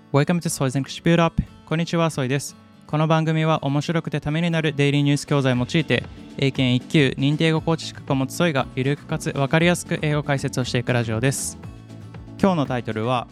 Welcome to Soy's English Build Up。こんにちは、ソイです。この番組は面白くてためになるデイリーニュース教材を用いて、英検1級認定英語コーチ資格を持つソイがゆるくかつ分かりやすく英語解説をしていくラジオです。今日のタイトルは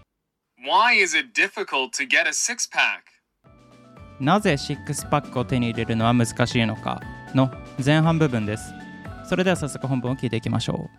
Why is it difficult to get a six-pack? なぜシックスパックを手に入れるのは難しいのかの前半部分です。それでは早速本文を聞いていきましょう。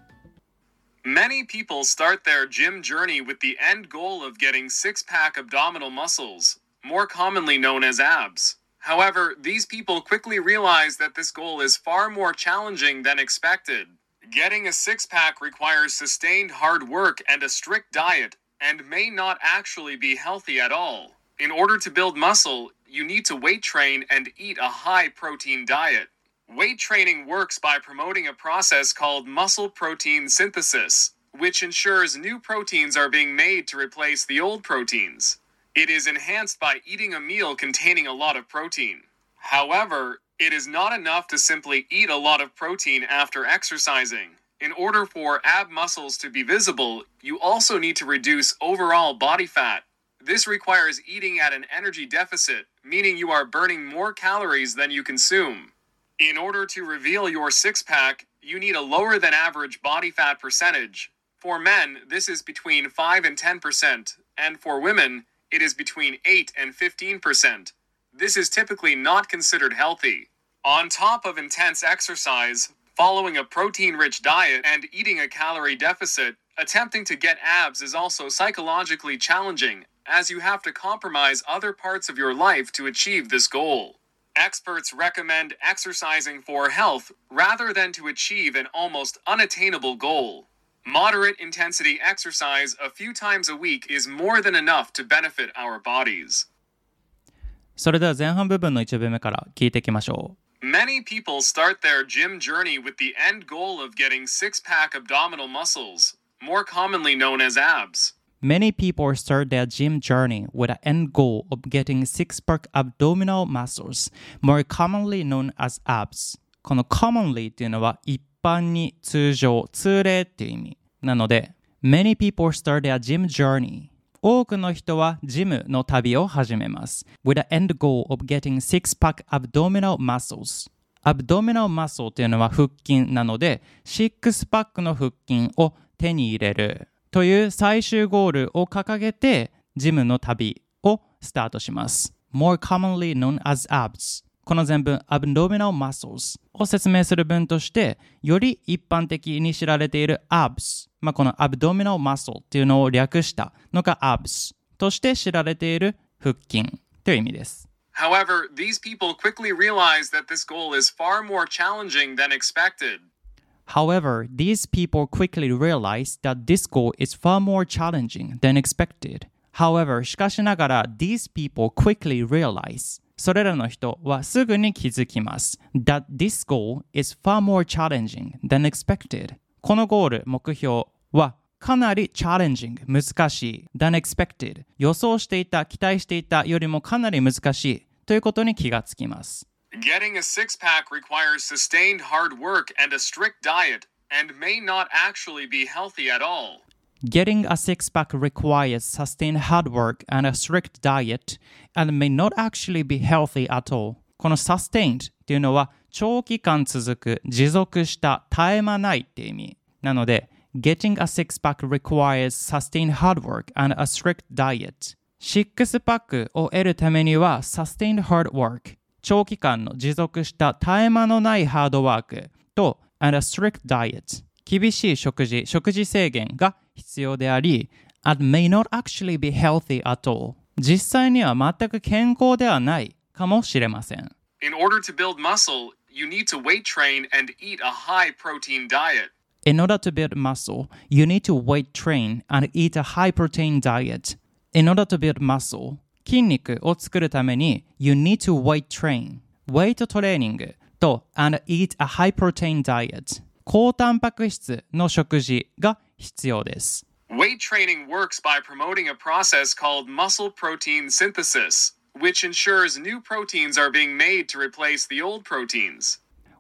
Many people start their gym journey with the end goal of getting six-pack abdominal muscles, more commonly known as abs. However, these people quickly realize that this goal is far more challenging than expected. Getting a six-pack requires sustained hard work and a strict diet, and may not actually be healthy at all. In order to build muscle, you need to weight train and eat a high-protein diet.Weight training works by promoting a process called muscle protein synthesis, which ensures new proteins are being made to replace the old proteins. It is enhanced by eating a meal containing a lot of protein. However, it is not enough to simply eat a lot of protein after exercising. In order for ab muscles to be visible, you also need to reduce overall body fat. This requires eating at an energy deficit, meaning you are burning more calories than you consume.In order to reveal your six-pack, you need a lower than average body fat percentage. For men, this is between 5 and 10%, and for women, it is between 8 and 15%. This is typically not considered healthy. On top of intense exercise, following a protein-rich diet and eating a calorie deficit, attempting to get abs is also psychologically challenging, as you have to compromise other parts of your life to achieve this goal.Experts recommend exercising for health rather than to achieve an almost unattainable goal. Moderate intensity exercise a few times a week is more than enough to benefit our bodies. それでは前半部分の一部目から聞いていきましょう。 Many people start their gym journey with the end goal of getting six-pack abdominal muscles, more commonly known as abs.Many people start their gym journey with an end goal of getting six-pack abdominal muscles, more commonly known as abs. この commonly っていうのは一般に通常、通例っていう意味。なので、many people start their gym journey. 多くの人はジムの旅を始めます。with an end goal of getting six-pack abdominal muscles. abdominal muscle っていうのは腹筋なので、シックスパックの腹筋を手に入れる。という最終ゴールを掲げてジムの旅をスタートします。more commonly known as abs。この全文 abdominal muscles を説明する文としてより一般的に知られている abs、この abdominal muscle っていうのを略したのが abs として知られている腹筋という意味です。 However, these people quickly realize that this goal is far more challenging than expected.However, these people quickly realize that this goal is far more challenging than expected. However, しかしながら these people quickly realize それらの人はすぐに気づきます that this goal is far more challenging than expected. このゴール、目標はかなり challenging 難しい than expected 予想していた、期待していたよりもかなり難しいということに気がつきます。 Getting a six-pack requires sustained hard work and a strict diet, and may not actually be healthy at all. Getting a six-pack requires sustained hard work and a strict diet, and may not actually be healthy at all. この sustained っていうのは長期間続く、持続した、絶え間ないっていう意味。なので、Getting a six-pack requires sustained hard work and a strict diet. シックスパックを得るためには sustained hard work。長期間の持続した絶え間のないハードワークと and a strict diet 厳しい食事制限が必要であり and may not actually be healthy at all 実際には全く健康ではないかもしれません。 In order to build muscle, you need to weight train and eat a high protein diet. In order to build muscle, you need to weight train and eat a high protein diet. In order to build muscle筋肉を作るために You need to weight train ウェイトトレーニングと and eat a high protein diet 高タンパク質の食事が必要です。 Weight training works by promoting a process called muscle protein synthesis, which ensures new proteins are being made to replace the old proteins.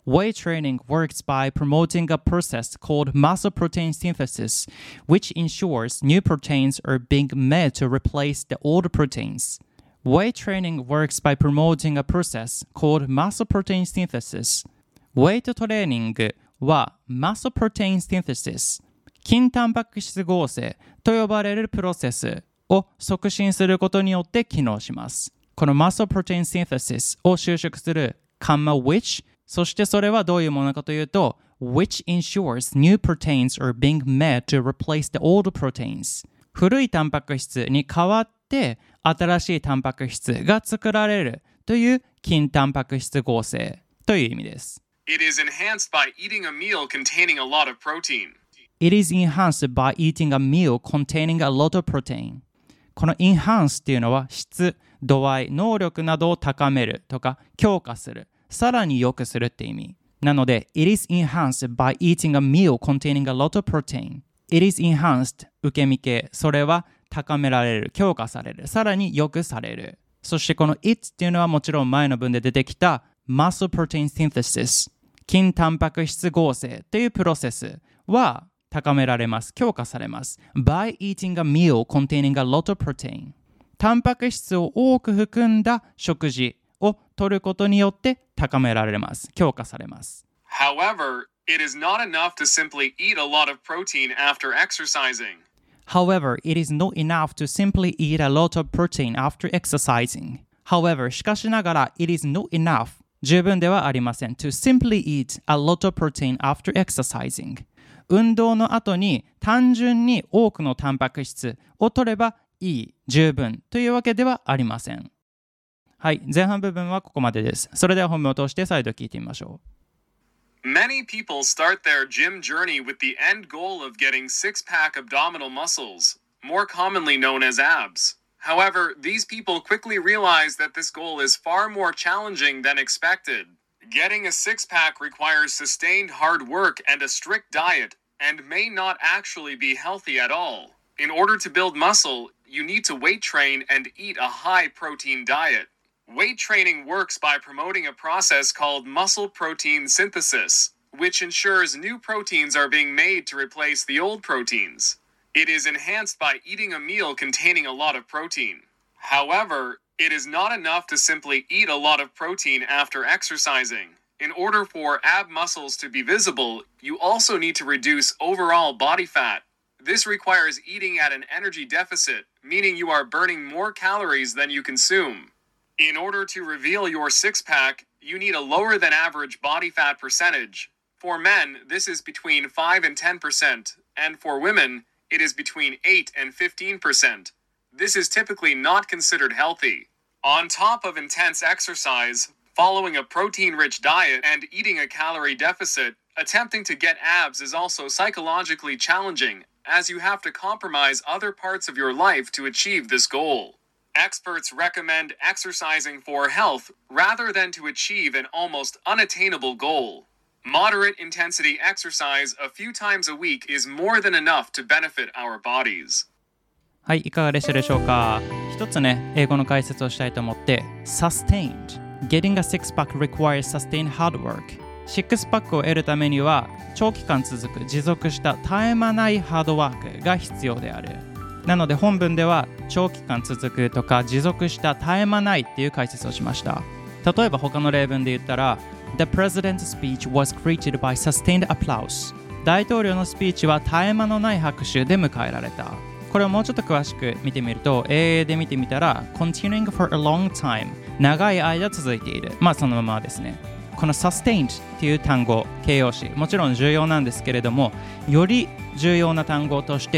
Weight training works by promoting a process called muscle protein synthesis, which ensures new proteins are being made to replace the old proteins. Weight training works by promoting a process called muscle protein synthesis. ウェイトトレーニングは muscle protein synthesis 筋タンパク質合成と呼ばれるプロセスを促進することによって機能します。この muscle protein synthesis を修飾するカンマ which そしてそれはどういうものかというと which ensures new proteins are being made to replace the old proteins 古いタンパク質に代わって新しいタンパク質が作られるという筋タンパク質合成という意味です。 It is enhanced by eating a meal containing a lot of protein. It is enhanced by eating a meal containing a lot of protein. この enhance っていうのは質、度合い、能力などを高めるとか強化する、さらに良くするって意味。なので、It is enhanced by eating a meal containing a lot of protein. It is enhanced 受け身形、それは高められる、強化される、さらに良くされる。そしてこの it っていうのはもちろん前の文で出てきた muscle protein synthesis 筋タンパク質合成というプロセスは高められます、強化されます。by eating a meal containing a lot of protein タンパク質を多く含んだ食事を取ることによって高められます、強化されます。 However, it is not enough to simply eat a lot of protein after exercising. However, it is not enough to simply eat a lot of protein after exercising. However, しかしながら it is not enough 十分ではありません to simply eat a lot of protein after exercising. 運動の後に単純に多くのタンパク質を取ればいい、十分というわけではありません。はい、前半部分はここまでです。それでは本文を通して再度聞いてみましょう。Many people start their gym journey with the end goal of getting six-pack abdominal muscles, more commonly known as abs. However, these people quickly realize that this goal is far more challenging than expected. Getting a six-pack requires sustained hard work and a strict diet, and may not actually be healthy at all. In order to build muscle, you need to weight train and eat a high-protein diet. Weight training works by promoting a process called muscle protein synthesis, which ensures new proteins are being made to replace the old proteins. It is enhanced by eating a meal containing a lot of protein. However, it is not enough to simply eat a lot of protein after exercising. In order for ab muscles to be visible, you also need to reduce overall body fat. This requires eating at an energy deficit, meaning you are burning more calories than you consume. In order to reveal your six-pack, you need a lower than average body fat percentage. For men, this is between 5 and 10%, and for women, it is between 8 and 15%. This is typically not considered healthy. On top of intense exercise, following a protein-rich diet and eating a calorie deficit, attempting to get abs is also psychologically challenging, as you have to compromise other parts of your life to achieve this goal. Experts recommend exercising for health rather than to achieve an almost unattainable goal. Moderate intensity exercise a few times a week is more than enough to benefit our bodies. はい、いかがでしたでしょうか。一つね、英語の解説をしたいと思って、Sustained. Getting a six-pack requires sustained hard work. シックスパックを得るためには、長期間続く持続した絶え間ないハードワークが必要である。なので本文では長期間続くとか持続した絶え間ないっていう解説をしました。例えば他の例文で言ったら The president's speech was greeted by sustained applause. 大統領のスピーチは絶え間のない拍手で迎えられた。これをもうちょっと詳しく見てみると英英で見てみたら Continuing for a long time 長い間続いている。まあそのままですね。この sustained っていう単語形容詞もちろん重要なんですけれどもより重要な単語として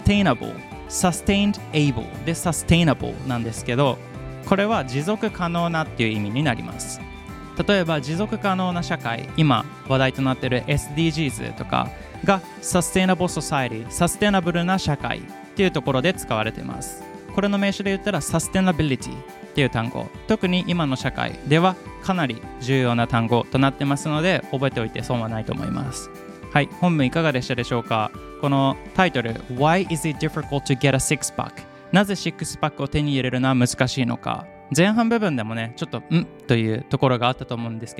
sustained able で sustainable なんですけどこれは持続可能なっていう意味になります。例えば持続可能な社会今話題となっている SDGs とかが Sustainable Society サステナブルな社会っていうところで使われています。これの名詞で言ったら Sustainability っていう単語特に今の社会ではかなり重要な単語となってますので覚えておいて損はないと思います。はい、本文いかがでしたでしょうか。このタイトル Why is it difficult to get a six-pack なぜシックスパックを手に入れるのは難しいのか前半部分でもねちょっとというところがあったと思うんですけど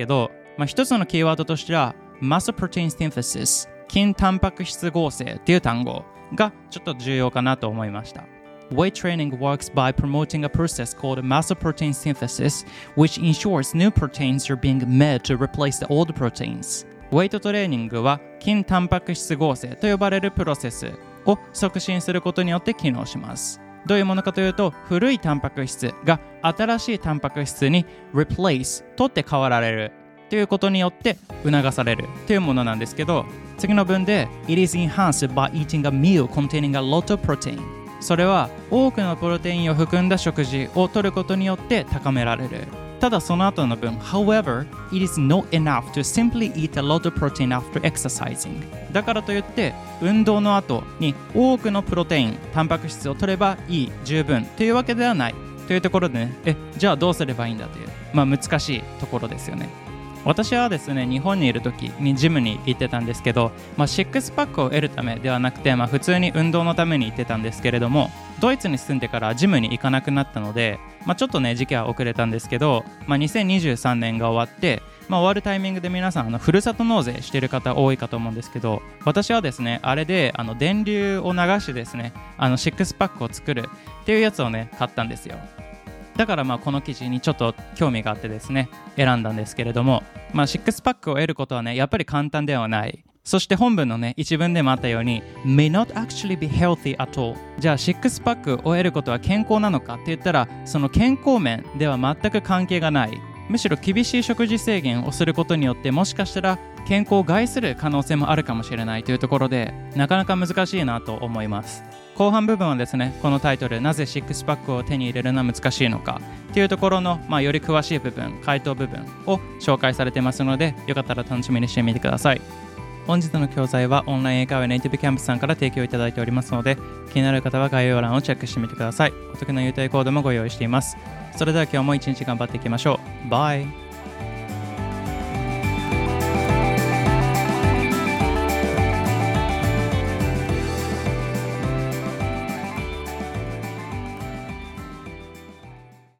一つのキーワードとしては Muscle Protein Synthesis 筋タンパク質合成っていう単語がちょっと重要かなと思いました。Weight training works by promoting a process called muscle protein synthesis, which ensures new proteins are being made to replace the old proteins. ウェイトトレーニングは筋タンパク質合成と呼ばれるプロセスを促進することによって機能します。どういうものかというと、古いタンパク質が新しいタンパク質に replace 取って代わられるということによって促されるというものなんですけど、次の文で It is enhanced by eating a meal containing a lot of protein。それは多くのプロテインを含んだ食事を摂ることによって高められる。ただその後の文 However, it is not enough to simply eat a lot of protein after exercising。 だからといって運動の後に多くのプロテイン、タンパク質を摂ればいい、十分というわけではないというところでね、じゃあどうすればいいんだという、難しいところですよね。私はですね、日本にいる時にジムに行ってたんですけど、シックスパックを得るためではなくて、普通に運動のために行ってたんですけれども、ドイツに住んでからジムに行かなくなったので、ちょっとね時期は遅れたんですけど、2023年が終わって、終わるタイミングで皆さんふるさと納税している方多いかと思うんですけど、私はですねあれで電流を流してですねシックスパックを作るっていうやつをね買ったんですよ。だからこの記事にちょっと興味があってですね選んだんですけれども、シックスパックを得ることはねやっぱり簡単ではない。そして本文のね一文でもあったように may not actually be healthy at all。 じゃあシックスパックを得ることは健康なのかって言ったら、その健康面では全く関係がない。むしろ厳しい食事制限をすることによってもしかしたら健康を害する可能性もあるかもしれないというところで、なかなか難しいなと思います。後半部分はですね、このタイトルなぜシックスパックを手に入れるのは難しいのかというところの、より詳しい部分、回答部分を紹介されていますので、よかったら楽しみにしてみてください。本日の教材はオンライン英会話ネイティブキャンプさんから提供いただいておりますので、気になる方は概要欄をチェックしてみてください。お得な優待コードもご用意しています。それでは今日も一日頑張っていきましょう。バイ。